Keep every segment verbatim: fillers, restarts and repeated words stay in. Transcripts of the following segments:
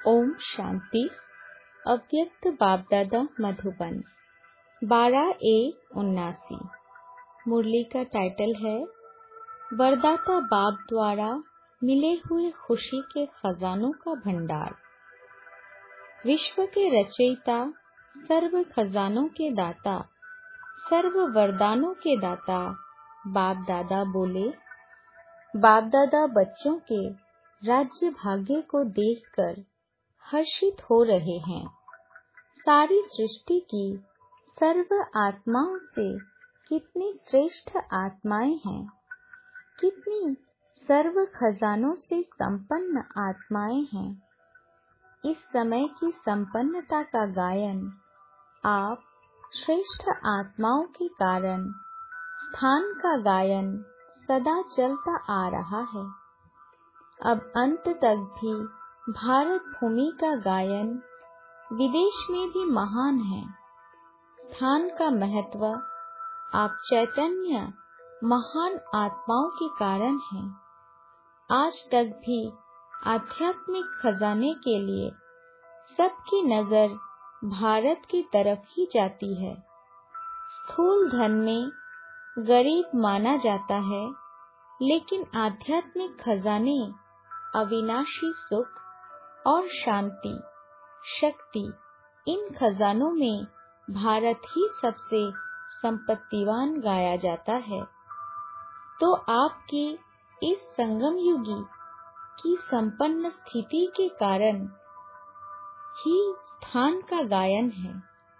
ओम शांति। अव्यक्त बाप दादा मधुबन बारह एक उन्नासी। मुरली का टाइटल है वरदाता बाप द्वारा मिले हुए खुशी के खजानों का भंडार। विश्व के रचयिता, सर्व खजानों के दाता, सर्व वरदानों के दाता बाप दादा बोले। बाप दादा बच्चों के राज्य भाग्य को देखकर हर्षित हो रहे हैं। सारी सृष्टि की सर्व आत्माओं से कितनी श्रेष्ठ आत्माएं हैं, कितनी सर्व खजानों से संपन्न आत्माएं हैं। इस समय की संपन्नता का गायन आप श्रेष्ठ आत्माओं के कारण स्थान का गायन सदा चलता आ रहा है। अब अंत तक भी भारत भूमि का गायन विदेश में भी महान है। स्थान का महत्व आप चैतन्य महान आत्माओं के कारण है। आज तक भी आध्यात्मिक खजाने के लिए सबकी नजर भारत की तरफ ही जाती है। स्थूल धन में गरीब माना जाता है, लेकिन आध्यात्मिक खजाने अविनाशी सुख और शांति, शक्ति, इन खजानों में भारत ही सबसे संपत्तिवान गाया जाता है। तो आपकी इस संगम युगी की संपन्न स्थिति के कारण ही स्थान का गायन है।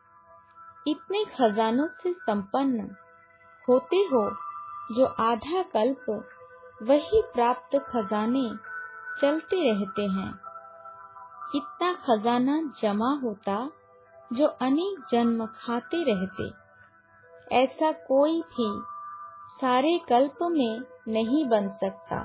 इतने खजानों से संपन्न होते हो जो आधा कल्प वही प्राप्त खजाने चलते रहते हैं। इतना खजाना जमा होता जो अनेक जन्म खाते रहते। ऐसा कोई भी सारे कल्प में नहीं बन सकता।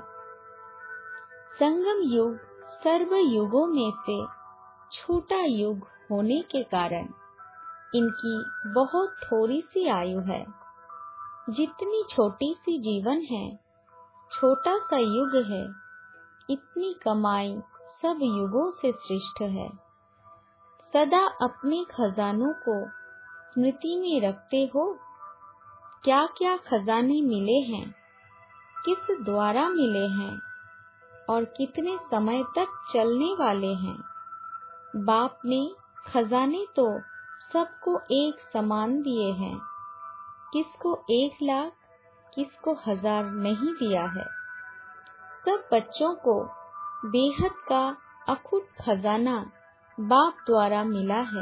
संगम युग सर्व युगों में से छोटा युग होने के कारण इनकी बहुत थोड़ी सी आयु है। जितनी छोटी सी जीवन है, छोटा सा युग है, इतनी कमाई सब युगों से श्रेष्ठ है। सदा अपने खजानों को स्मृति में रखते हो। क्या क्या खजाने मिले हैं, किस द्वारा मिले हैं और कितने समय तक चलने वाले हैं। बाप ने खजाने तो सबको एक समान दिए हैं। किसको एक लाख, किसको हजार नहीं दिया है। सब बच्चों को बेहद का अखुट खजाना बाप द्वारा मिला है।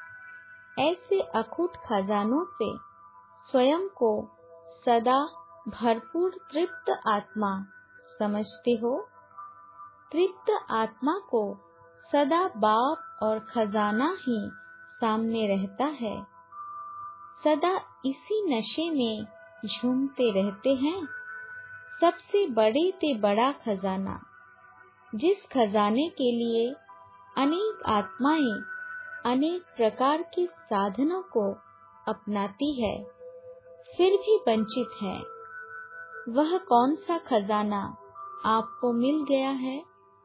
ऐसे अखुट खजानों से स्वयं को सदा भरपूर तृप्त आत्मा समझते हो। तृप्त आत्मा को सदा बाप और खजाना ही सामने रहता है। सदा इसी नशे में झूमते रहते हैं। सबसे बड़े से बड़ा खजाना, जिस खजाने के लिए अनेक आत्माएं अनेक प्रकार के साधनों को अपनाती है, फिर भी वंचित है, वह कौन सा खजाना आपको मिल गया है।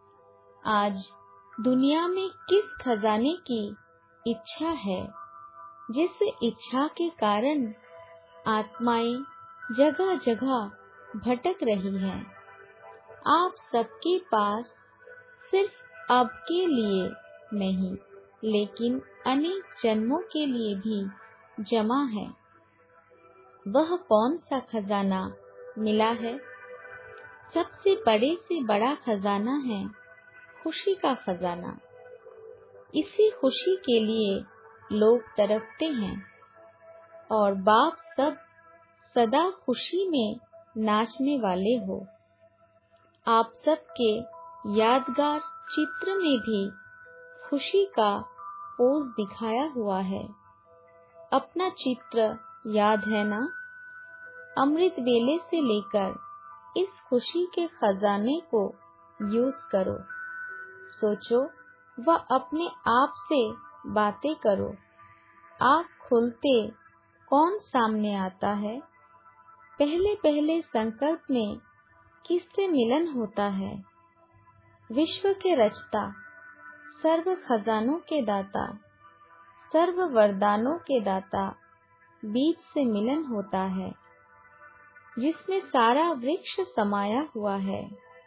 आज दुनिया में किस खजाने की इच्छा है, जिस इच्छा के कारण आत्माएं जगह जगह भटक रही हैं। आप सबके पास सिर्फ अब के लिए नहीं, लेकिन अनेक जन्मों के लिए भी जमा है। वह कौन सा खजाना मिला है। सबसे बड़े से बड़ा खजाना है खुशी का खजाना। इसी खुशी के लिए लोग तड़पते हैं और बाप सब सदा खुशी में नाचने वाले हो। आप सबके यादगार चित्र में भी खुशी का पोज दिखाया हुआ है। अपना चित्र याद है ना। अमृत वेले से लेकर इस खुशी के खजाने को यूज करो। सोचो व अपने आप से बातें करो। आँख खुलते कौन सामने आता है। पहले पहले संकल्प में किससे मिलन होता है। विश्व के रचता, सर्व खजानों के दाता, सर्व वरदानों के दाता बीज से मिलन होता है, जिसमें सारा वृक्ष समाया हुआ है।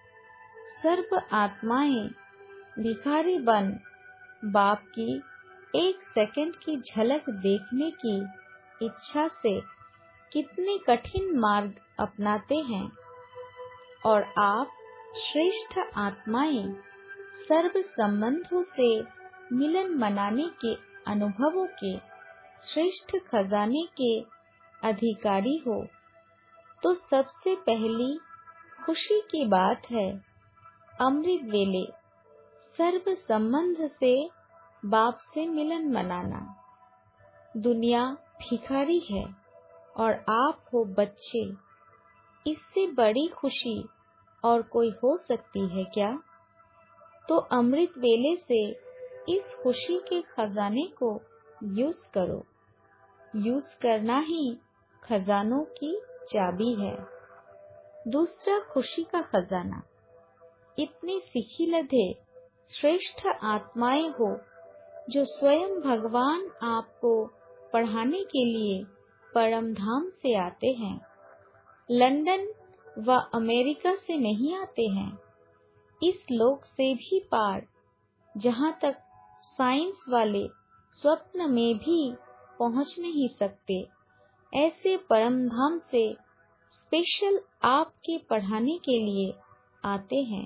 सर्व आत्माएं भिखारी बन बाप की एक सेकंड की झलक देखने की इच्छा से कितने कठिन मार्ग अपनाते हैं, और आप श्रेष्ठ आत्माएं सर्व संबंधों से मिलन मनाने के अनुभवों के श्रेष्ठ खजाने के अधिकारी हो। तो सबसे पहली खुशी की बात है अमृत वेले सर्व संबंध से बाप से मिलन मनाना। दुनिया भिखारी है और आप हो बच्चे। इससे बड़ी खुशी और कोई हो सकती है क्या? तो अमृत वेले से इस खुशी के खजाने को यूज करो। यूज करना ही खजानों की चाबी है। दूसरा खुशी का खजाना। इतने सीखी लधे श्रेष्ठ आत्माएं हो जो स्वयं भगवान आपको पढ़ाने के लिए परम धाम से आते हैं। लंदन व अमेरिका से नहीं आते हैं। इस लोक से भी पार, जहाँ तक साइंस वाले स्वप्न में भी पहुँच नहीं सकते, ऐसे परम धाम से स्पेशल आपके पढ़ाने के लिए आते हैं,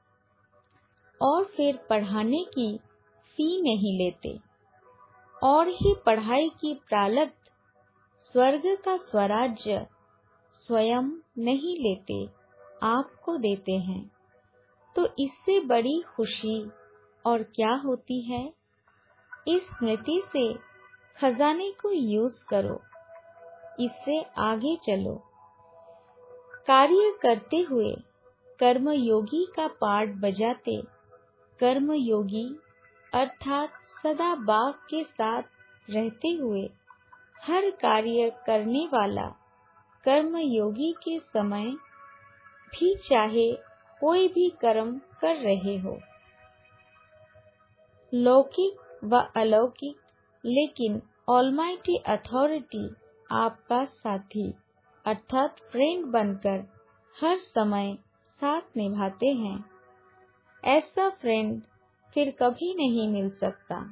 और फिर पढ़ाने की फी नहीं लेते, और ही पढ़ाई की प्रालब्ध स्वर्ग का स्वराज्य स्वयं नहीं लेते, आपको देते हैं। तो इससे बड़ी खुशी और क्या होती है? इस स्मृति से खजाने को यूज करो, इससे आगे चलो। कार्य करते हुए कर्मयोगी का पार्ट बजाते कर्मयोगी अर्थात सदा बाप के साथ रहते हुए हर कार्य करने वाला कर्मयोगी के समय भी चाहे कोई भी कर्म कर रहे हो, लौकिक व अलौकिक, लेकिन ऑलमाइटी अथॉरिटी आपका साथी अर्थात फ्रेंड बनकर हर समय साथ निभाते हैं। ऐसा फ्रेंड फिर कभी नहीं मिल सकता।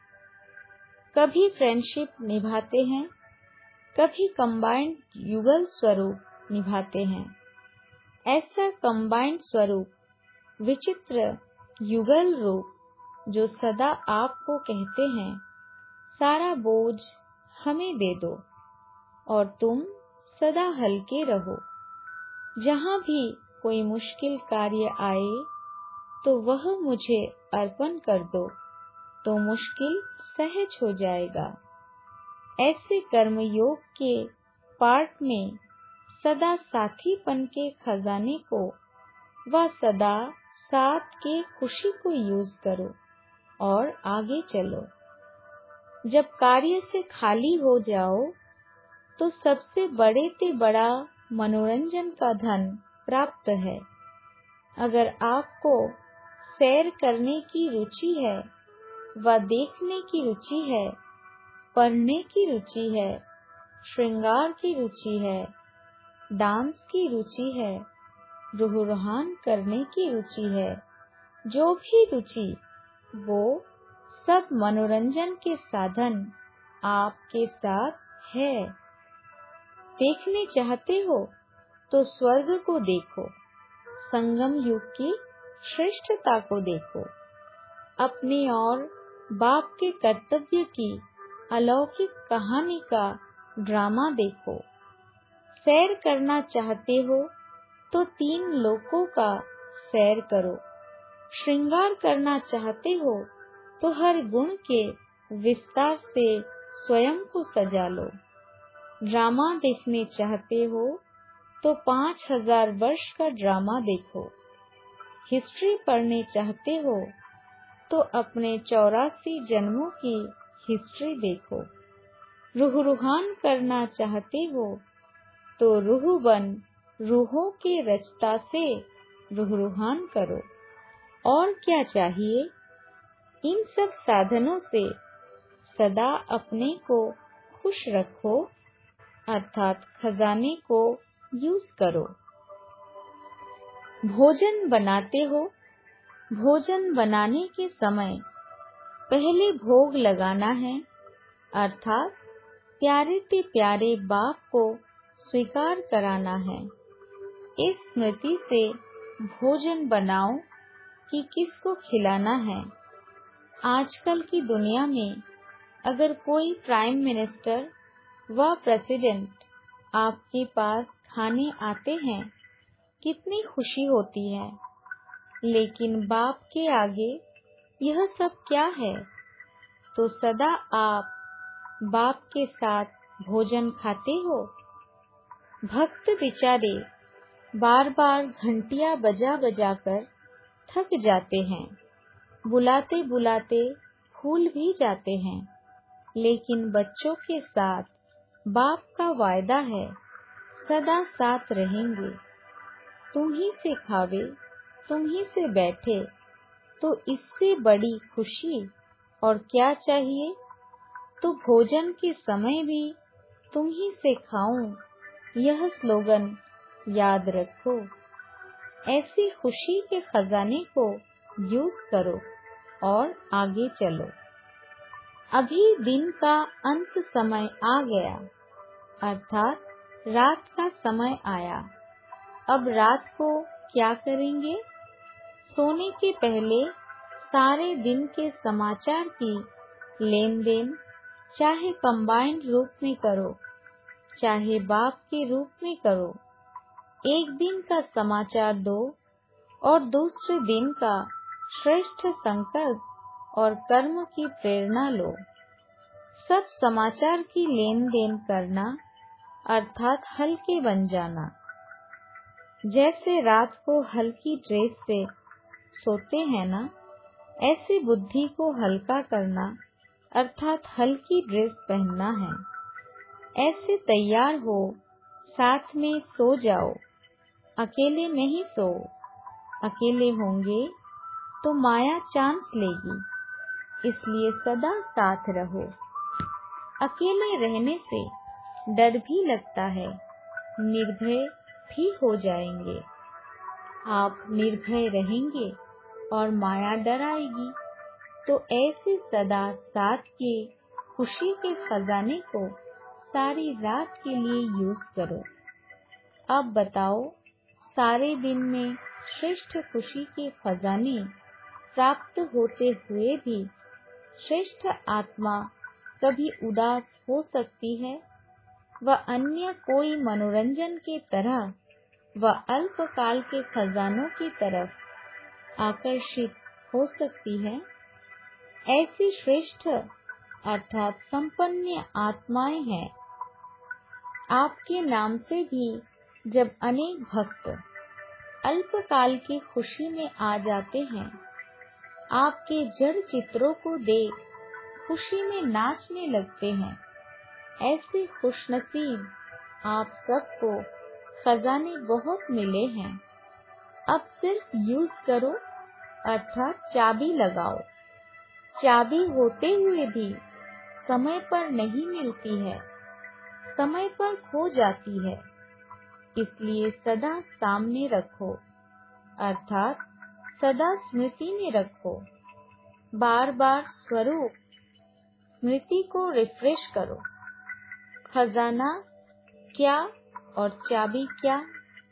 कभी फ्रेंडशिप निभाते हैं, कभी कंबाइंड युगल स्वरूप निभाते हैं। ऐसा कंबाइंड स्वरूप विचित्र युगल रूप जो सदा आपको कहते हैं, सारा बोझ हमें दे दो और तुम सदा हल्के रहो। जहाँ भी कोई मुश्किल कार्य आए तो वह मुझे अर्पण कर दो, तो मुश्किल सहज हो जाएगा। ऐसे कर्मयोग के पार्ट में सदा साथीपन के खजाने को व सदा साथ के खुशी को यूज करो और आगे चलो। जब कार्य से खाली हो जाओ तो सबसे बड़े से बड़ा मनोरंजन का धन प्राप्त है। अगर आपको सैर करने की रुचि है व देखने की रुचि है, पढ़ने की रुचि है, श्रृंगार की रुचि है, डांस की रुचि है, रूह रूहान करने की रुचि है, जो भी रुचि, वो सब मनोरंजन के साधन आपके साथ है। देखने चाहते हो तो स्वर्ग को देखो, संगम युग की श्रेष्ठता को देखो, अपने और बाप के कर्तव्य की अलौकिक कहानी का ड्रामा देखो। सैर करना चाहते हो तो तीन लोकों का सैर करो। श्रृंगार करना चाहते हो तो हर गुण के विस्तार से स्वयं को सजा लो। ड्रामा देखने चाहते हो तो पाँच हजार वर्ष का ड्रामा देखो। हिस्ट्री पढ़ने चाहते हो तो अपने चौरासी जन्मों की हिस्ट्री देखो। रूह रूहान करना चाहते हो तो रूह बन रूहों के रचता से रूह रूहान करो। और क्या चाहिए? इन सब साधनों से सदा अपने को खुश रखो, अर्थात खजाने को यूज करो। भोजन बनाते हो, भोजन बनाने के समय पहले भोग लगाना है, अर्थात प्यारे ते प्यारे बाप को स्वीकार कराना है। इस स्मृति से भोजन बनाओ कि किसको खिलाना है। आजकल की दुनिया में अगर कोई प्राइम मिनिस्टर व प्रेसिडेंट आपके पास खाने आते हैं, कितनी खुशी होती है, लेकिन बाप के आगे यह सब क्या है? तो सदा आप बाप के साथ भोजन खाते हो। भक्त बेचारे बार बार घंटियां बजा बजा कर थक जाते हैं, बुलाते बुलाते भूल भी जाते हैं, लेकिन बच्चों के साथ बाप का वायदा है, सदा साथ रहेंगे। तुम ही से खावे, तुम ही से बैठे, तो इससे बड़ी खुशी और क्या चाहिए। तो भोजन के समय भी तुम ही से खाऊं, यह स्लोगन याद रखो। ऐसी खुशी के खजाने को यूज करो और आगे चलो। अभी दिन का अंत समय आ गया, अर्थात रात का समय आया। अब रात को क्या करेंगे? सोने के पहले सारे दिन के समाचार की लेन देन चाहे कंबाइंड रूप में करो, चाहे बाप के रूप में करो। एक दिन का समाचार दो और दूसरे दिन का श्रेष्ठ संकल्प और कर्म की प्रेरणा लो। सब समाचार की लेन देन करना अर्थात हल्के बन जाना। जैसे रात को हल्की ड्रेस से सोते हैं ना, ऐसे बुद्धि को हल्का करना अर्थात हल्की ड्रेस पहनना है। ऐसे तैयार हो, साथ में सो जाओ। अकेले नहीं सो, अकेले होंगे तो माया चांस लेगी, इसलिए सदा साथ रहो। अकेले रहने से डर भी लगता है, निर्भय भी हो जाएंगे। आप निर्भय रहेंगे और माया डराएगी, तो ऐसे सदा साथ के खुशी के खजाने को सारी रात के लिए यूज करो। अब बताओ, सारे दिन में श्रेष्ठ खुशी के खजाने प्राप्त होते हुए भी श्रेष्ठ आत्मा कभी उदास हो सकती है? वह अन्य कोई मनोरंजन के तरह व अल्पकाल के खजानों की तरफ आकर्षित हो सकती है? ऐसी श्रेष्ठ अर्थात संपन्न आत्माएं हैं। आपके नाम से भी जब अनेक भक्त अल्पकाल की खुशी में आ जाते हैं, आपके जड़ चित्रों को देख खुशी में नाचने लगते हैं, ऐसे खुशनसीब आप सबको खजाने बहुत मिले हैं। अब सिर्फ यूज करो, अर्थात चाबी लगाओ। चाबी होते हुए भी समय पर नहीं मिलती है, समय पर खो जाती है, इसलिए सदा सामने रखो, अर्थात सदा स्मृति में रखो। बार बार स्वरूप स्मृति को रिफ्रेश करो। खजाना क्या और चाबी क्या?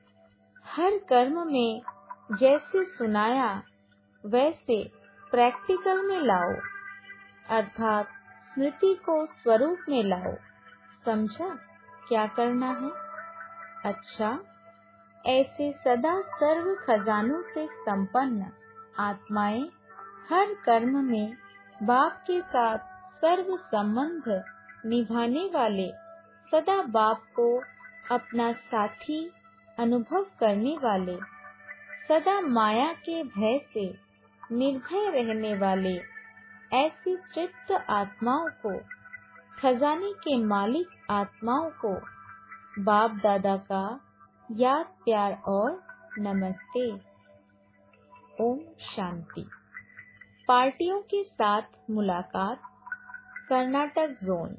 हर कर्म में जैसे सुनाया वैसे प्रैक्टिकल में लाओ, अर्थात स्मृति को स्वरूप में लाओ। समझा क्या करना है? अच्छा, ऐसे सदा सर्व खजानों से संपन्न आत्माएं हर कर्म में बाप के साथ सर्व संबंध निभाने वाले, सदा बाप को अपना साथी अनुभव करने वाले, सदा माया के भय से निर्भय रहने वाले, ऐसी चित्त आत्माओं को, खजाने के मालिक आत्माओं को बाप दादा का याद, प्यार और नमस्ते। ओम शांति। पार्टियों के साथ मुलाकात। कर्नाटक जोन।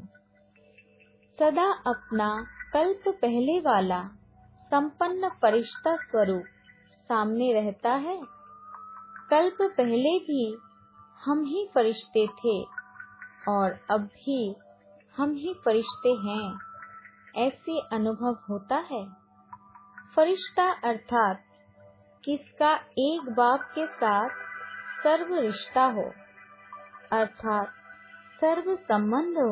सदा अपना कल्प पहले वाला संपन्न फरिश्ता स्वरूप सामने रहता है। कल्प पहले भी हम ही फरिश्ते थे और अब भी हम ही फरिश्ते हैं, ऐसे अनुभव होता है। फरिश्ता अर्थात किसका एक बाप के साथ सर्व रिश्ता हो, अर्थात सर्व संबंध हो,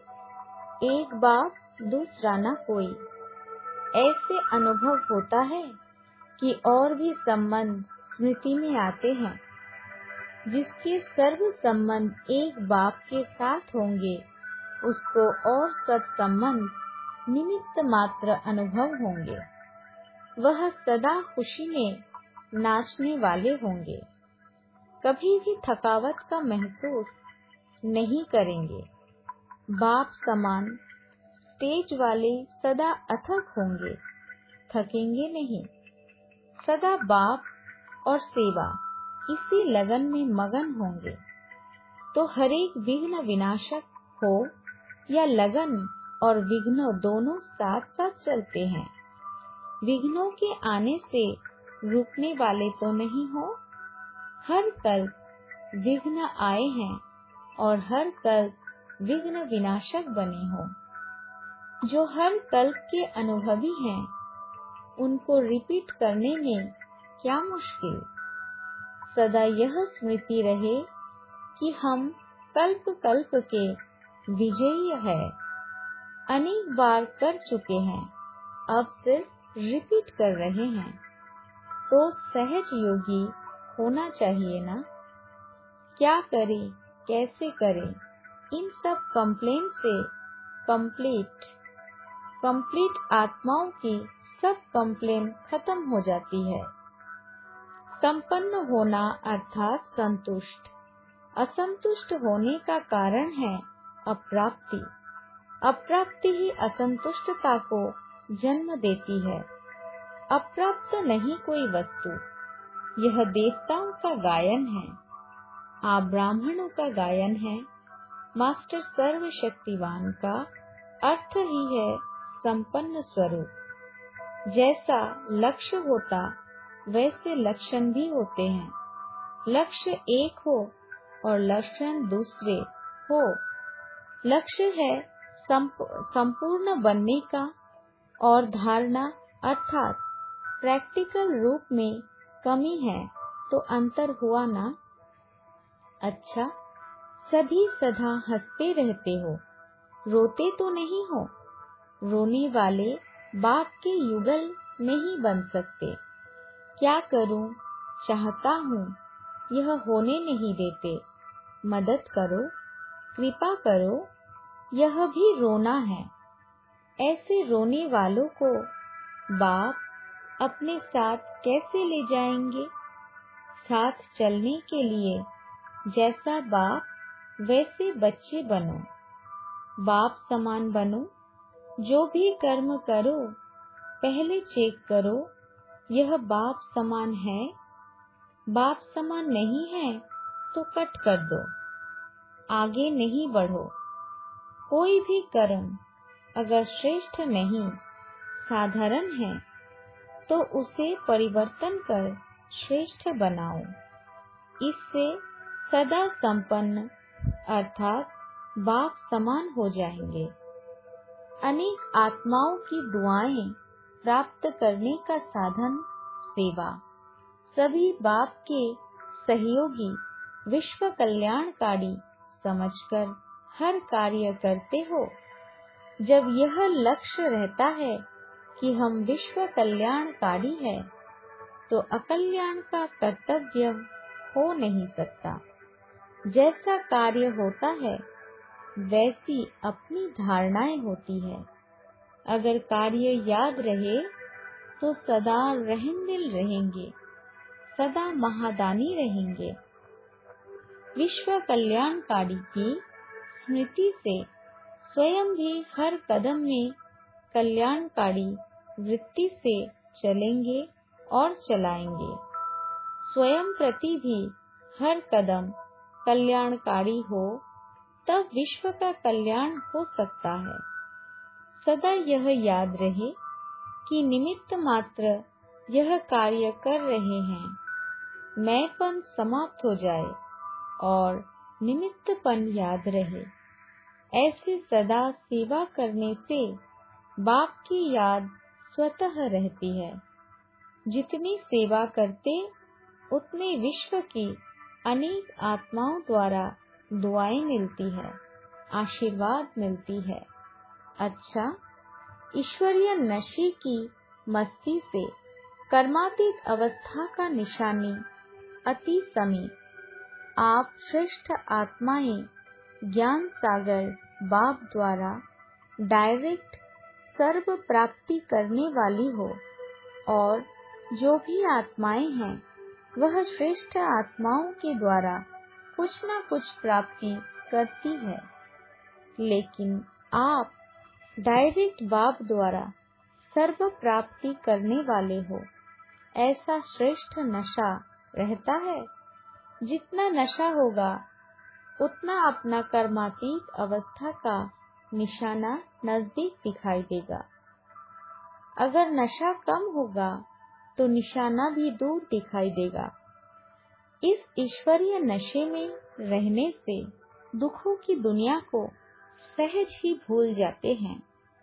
एक बाप दूसरा न कोई। ऐसे अनुभव होता है कि और भी संबंध स्मृति में आते हैं। जिसके सर्व संबंध एक बाप के साथ होंगे उसको और सब संबंध निमित्त मात्र अनुभव होंगे। वह सदा खुशी में नाचने वाले होंगे, कभी भी थकावट का महसूस नहीं करेंगे। बाप समान स्टेज वाले सदा अथक होंगे, थकेंगे नहीं। सदा बाप और सेवा इसी लगन में मगन होंगे। तो हरेक विघ्न विनाशक हो या लगन और विघ्न दोनों साथ साथ चलते हैं। विघ्नों के आने से रुकने वाले तो नहीं हो। हर कल्प विघ्न आए हैं और हर कल्प विघ्न विनाशक बने हो। जो हर कल्प के अनुभवी हैं, उनको रिपीट करने में क्या मुश्किल। सदा यह स्मृति रहे कि हम कल्प कल्प के विजयी है। अनेक बार कर चुके हैं, अब सिर्फ रिपीट कर रहे हैं। तो सहज योगी होना चाहिए ना। क्या करें, कैसे करें, इन सब कंप्लेन से कंप्लीट कंप्लीट आत्माओं की सब कंप्लेन खत्म हो जाती है। संपन्न होना अर्थात संतुष्ट। असंतुष्ट होने का कारण है अप्राप्ति। अप्राप्ति ही असंतुष्टता को जन्म देती है। अप्राप्त नहीं कोई वस्तु। यह देवताओं का गायन है, आप ब्राह्मणों का गायन है। मास्टर सर्वशक्तिवान का अर्थ ही है संपन्न स्वरूप। जैसा लक्ष्य होता वैसे लक्षण भी होते हैं। लक्ष्य एक हो और लक्षण दूसरे हो। लक्ष्य है संपूर्ण बनने का और धारणा अर्थात प्रैक्टिकल रूप में कमी है तो अंतर हुआ ना। अच्छा, सभी सदा हंसते रहते हो, रोते तो नहीं हो। रोने वाले बाप के युगल नहीं बन सकते। क्या करूं, चाहता हूं, यह होने नहीं देते। मदद करो, कृपा करो, यह भी रोना है। ऐसे रोने वालों को बाप अपने साथ कैसे ले जाएंगे। साथ चलने के लिए जैसा बाप वैसे बच्चे बनो, बाप समान बनो। जो भी कर्म करो पहले चेक करो, यह बाप समान है। बाप समान नहीं है तो कट कर दो, आगे नहीं बढ़ो। कोई भी कर्म अगर श्रेष्ठ नहीं, साधारण है, तो उसे परिवर्तन कर श्रेष्ठ बनाओ। इससे सदा संपन्न अर्थात बाप समान हो जाएंगे। अनेक आत्माओं की दुआएं प्राप्त करने का साधन सेवा। सभी बाप के सहयोगी विश्व कल्याणकारी समझकर हर कार्य करते हो। जब यह लक्ष्य रहता है कि हम विश्व कल्याणकारी है, तो अकल्याण का कर्तव्य हो नहीं सकता। जैसा कार्य होता है वैसी अपनी धारणाएं होती है। अगर कार्य याद रहे तो सदा रहनदिल रहेंगे, सदा महादानी रहेंगे। विश्व कल्याणकारी की स्मृति से स्वयं भी हर कदम में कल्याणकारी वृत्ति से चलेंगे और चलाएंगे। स्वयं प्रति भी हर कदम कल्याणकारी हो, तब विश्व का कल्याण हो सकता है। सदा यह याद रहे कि निमित्त मात्र यह कार्य कर रहे हैं। मैंपन समाप्त हो जाए और निमित्तपन याद रहे। ऐसे सदा सेवा करने से बाप की याद स्वतः रहती है। जितनी सेवा करते उतने विश्व की अनेक आत्माओं द्वारा दुआएं मिलती है, आशीर्वाद मिलती है। अच्छा, ईश्वरीय नशे की मस्ती से कर्मातीत अवस्था का निशानी अति समीप। आप श्रेष्ठ आत्माएं ज्ञान सागर बाप द्वारा डायरेक्ट सर्व प्राप्ति करने वाली हो, और जो भी आत्माएं हैं वह श्रेष्ठ आत्माओं के द्वारा कुछ न कुछ प्राप्ति करती है। लेकिन आप डायरेक्ट बाप द्वारा सर्व प्राप्ति करने वाले हो, ऐसा श्रेष्ठ नशा रहता है। जितना नशा होगा उतना अपना कर्मातीत अवस्था का निशाना नजदीक दिखाई देगा। अगर नशा कम होगा तो निशाना भी दूर दिखाई देगा। इस ईश्वरीय नशे में रहने से दुखों की दुनिया को सहज ही भूल जाते हैं।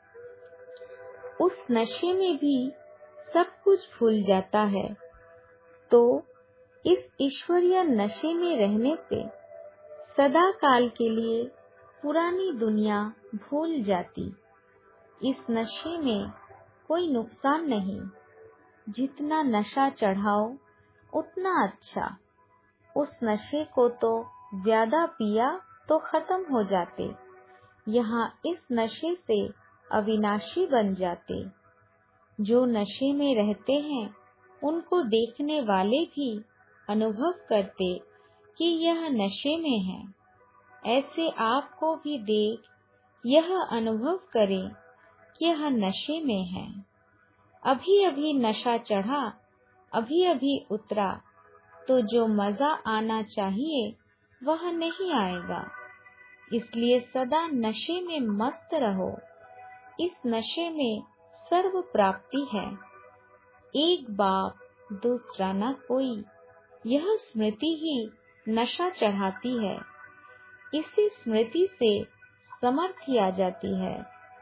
उस नशे में भी सब कुछ भूल जाता है। तो इस ईश्वरीय नशे में रहने से सदा काल के लिए पुरानी दुनिया भूल जाती। इस नशे में कोई नुकसान नहीं। जितना नशा चढ़ाओ उतना अच्छा। उस नशे को तो ज्यादा पिया तो खत्म हो जाते। यहाँ इस नशे से अविनाशी बन जाते। जो नशे में रहते हैं उनको देखने वाले भी अनुभव करते कि यह नशे में है। ऐसे आपको भी देख यह अनुभव करें कि यह नशे में है। अभी अभी नशा चढ़ा, अभी अभी उतरा, तो जो मजा आना चाहिए वह नहीं आएगा। इसलिए सदा नशे में मस्त रहो। इस नशे में सर्व प्राप्ति है। एक बाप दूसरा न कोई, यह स्मृति ही नशा चढ़ाती है। इसी स्मृति से समर्थी आ जाती है।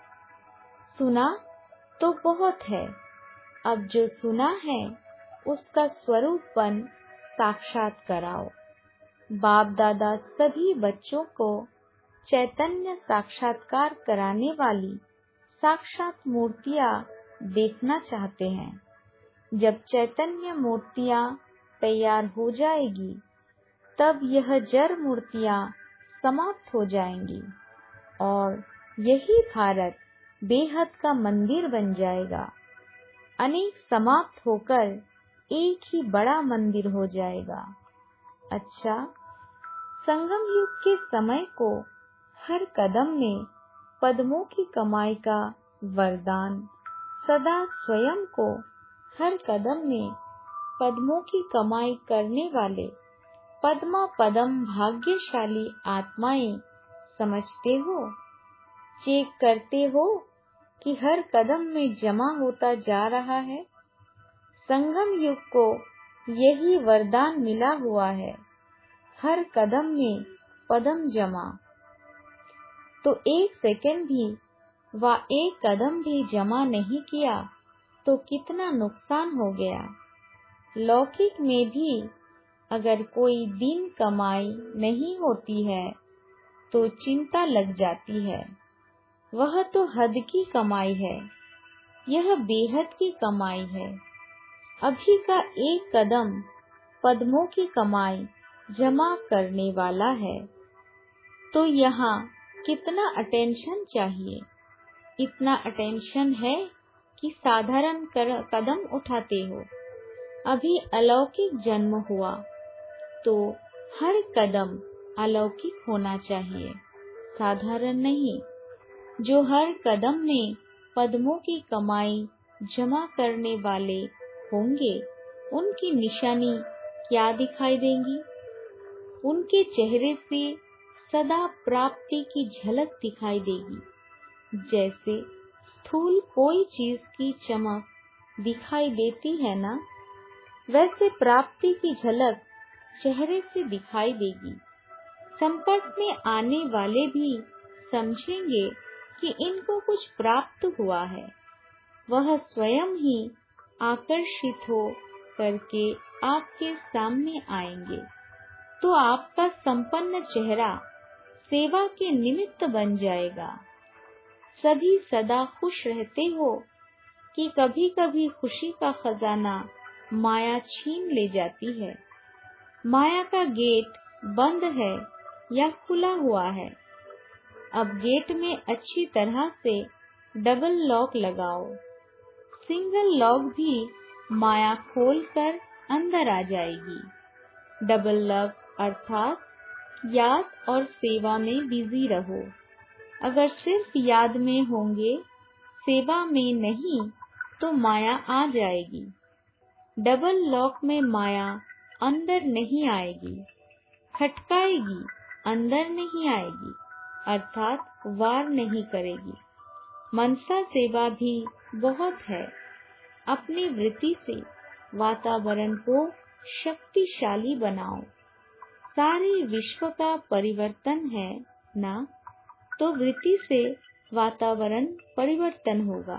सुना तो बहुत है, अब जो सुना है उसका स्वरूपपन साक्षात कराओ। बाप दादा सभी बच्चों को चैतन्य साक्षात्कार कराने वाली साक्षात मूर्तियां देखना चाहते हैं। जब चैतन्य मूर्तियां तैयार हो जाएगी तब यह जड़ मूर्तियां समाप्त हो जाएंगी और यही भारत बेहद का मंदिर बन जाएगा। अनेक समाप्त होकर एक ही बड़ा मंदिर हो जाएगा। अच्छा, संगम युग के समय को हर कदम में पद्मों की कमाई का वरदान, सदा स्वयं को हर कदम में पद्मों की कमाई करने वाले पद्मा पदम भाग्यशाली आत्माएं समझते हो। चेक करते हो कि हर कदम में जमा होता जा रहा है। संगम युग को यही वरदान मिला हुआ है, हर कदम में पदम जमा। तो एक सेकंड भी व एक कदम भी जमा नहीं किया तो कितना नुकसान हो गया। लौकिक में भी अगर कोई दिन कमाई नहीं होती है तो चिंता लग जाती है। वह तो हद की कमाई है, यह बेहद की कमाई है। अभी का एक कदम पद्मों की कमाई जमा करने वाला है। तो यहाँ कितना अटेंशन चाहिए। इतना अटेंशन है कि साधारण कदम उठाते हो। अभी अलौकिक जन्म हुआ तो हर कदम अलौकिक होना चाहिए, साधारण नहीं। जो हर कदम में पद्मों की कमाई जमा करने वाले होंगे उनकी निशानी क्या दिखाई देंगी। उनके चेहरे से सदा प्राप्ति की झलक दिखाई देगी। जैसे स्थूल कोई चीज की चमक दिखाई देती है ना, वैसे प्राप्ति की झलक चेहरे से दिखाई देगी। संपर्क में आने वाले भी समझेंगे कि इनको कुछ प्राप्त हुआ है। वह स्वयं ही आकर्षित हो करके आपके सामने आएंगे, तो आपका संपन्न चेहरा सेवा के निमित्त बन जाएगा। सभी सदा खुश रहते हो कि कभी कभी खुशी का खजाना माया छीन ले जाती है। माया का गेट बंद है या खुला हुआ है। अब गेट में अच्छी तरह से डबल लॉक लगाओ। सिंगल लॉक भी माया खोलकर अंदर आ जाएगी। डबल लॉक अर्थात याद और सेवा में बिजी रहो। अगर सिर्फ याद में होंगे, सेवा में नहीं, तो माया आ जाएगी। डबल लॉक में माया अंदर नहीं आएगी, खटकाएगी, अंदर नहीं आएगी, अर्थात वार नहीं करेगी। मनसा सेवा भी बहुत है। अपनी वृत्ति से वातावरण को शक्तिशाली बनाओ। सारे विश्व का परिवर्तन है ना, तो वृत्ति से वातावरण परिवर्तन होगा।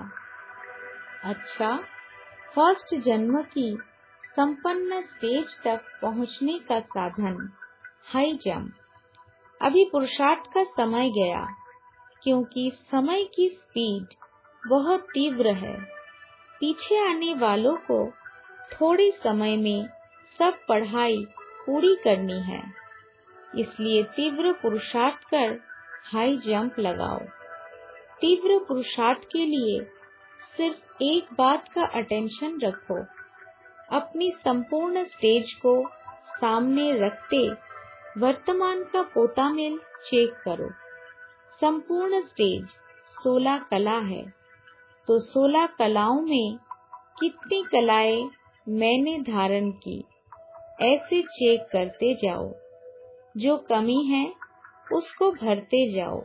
अच्छा, फर्स्ट जन्म की संपन्न स्टेज तक पहुंचने का साधन हाई जंप। अभी पुरुषार्थ का समय गया, क्योंकि समय की स्पीड बहुत तीव्र है। पीछे आने वालों को थोड़े समय में सब पढ़ाई पूरी करनी है, इसलिए तीव्र पुरुषार्थ कर हाई जंप लगाओ। तीव्र पुरुषार्थ के लिए सिर्फ एक बात का अटेंशन रखो। अपनी संपूर्ण स्टेज को सामने रखते वर्तमान का पोतामेल चेक करो। संपूर्ण स्टेज सोलह कला है, तो सोलह कलाओं में कितनी कलाएं मैंने धारण की, ऐसे चेक करते जाओ। जो कमी है उसको भरते जाओ।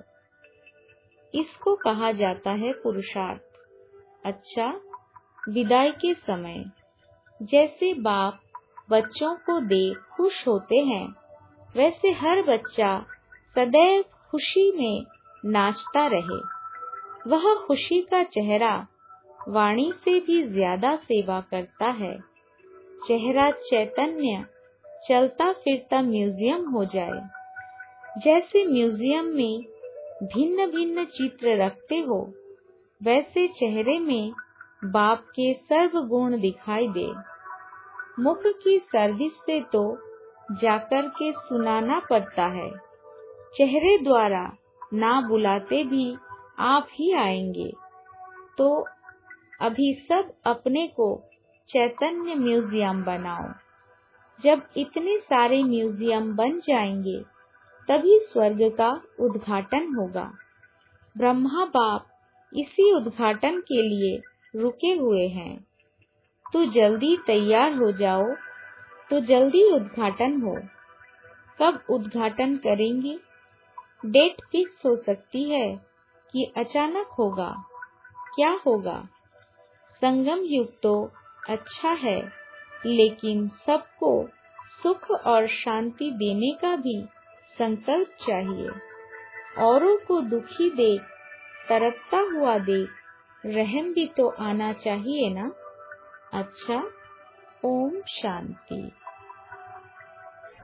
इसको कहा जाता है पुरुषार्थ। अच्छा, विदाई के समय जैसे बाप बच्चों को देख खुश होते हैं, वैसे हर बच्चा सदैव खुशी में नाचता रहे। वह खुशी का चेहरा वाणी से भी ज्यादा सेवा करता है। चेहरा चैतन्य चलता फिरता म्यूजियम हो जाए। जैसे म्यूजियम में भिन्न भिन्न चित्र रखते हो, वैसे चेहरे में बाप के सर्व गुण दिखाई दे। मुख की सर्विस से तो जाकर के सुनाना पड़ता है। चेहरे द्वारा ना बुलाते भी आप ही आएंगे। तो अभी सब अपने को चैतन्य म्यूजियम बनाओ। जब इतने सारे म्यूजियम बन जाएंगे, तभी स्वर्ग का उद्घाटन होगा। ब्रह्मा बाप इसी उद्घाटन के लिए रुके हुए हैं। तो जल्दी तैयार हो जाओ, तो जल्दी उद्घाटन हो। कब उद्घाटन करेंगे? डेट फिक्स हो सकती है कि अचानक होगा। क्या होगा? संगम युग तो अच्छा है, लेकिन सबको सुख और शांति देने का भी संकल्प चाहिए। औरों को दुखी देख, तड़पता हुआ देख, रहम भी तो आना चाहिए ना। अच्छा, ओम शांति।